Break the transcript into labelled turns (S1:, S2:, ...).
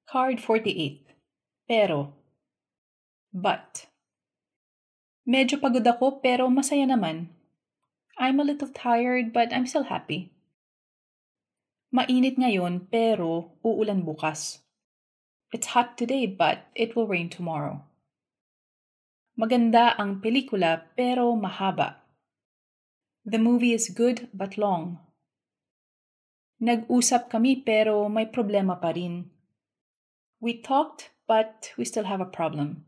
S1: Card 48. Pero. But. Medyo pagod ako pero masaya naman. I'm a little tired but I'm still happy. Mainit ngayon pero uulan bukas. It's hot today but it will rain tomorrow. Maganda ang pelikula pero mahaba. The movie is good but long. Nag-usap kami pero may problema pa rin. We talked but we still have a problem.